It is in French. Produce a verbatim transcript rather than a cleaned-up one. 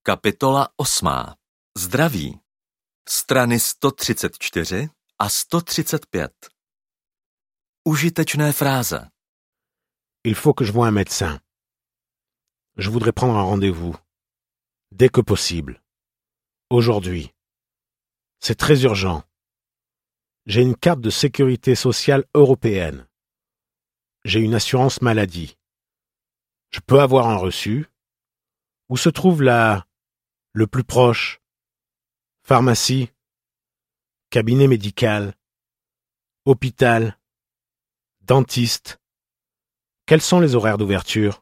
Kapitola osmá. Zdraví. Strany sto třicet čtyři a sto třicet pět. Užitečné fráze. Il faut que je voie un médecin. Je voudrais prendre un rendez-vous. Dès que possible. Aujourd'hui. C'est très urgent. J'ai une carte de sécurité sociale européenne. J'ai une assurance maladie. Je peux avoir un reçu. Où se trouve la... le plus proche? Pharmacie? Cabinet médical? Hôpital? Dentiste? Quels sont les horaires d'ouverture?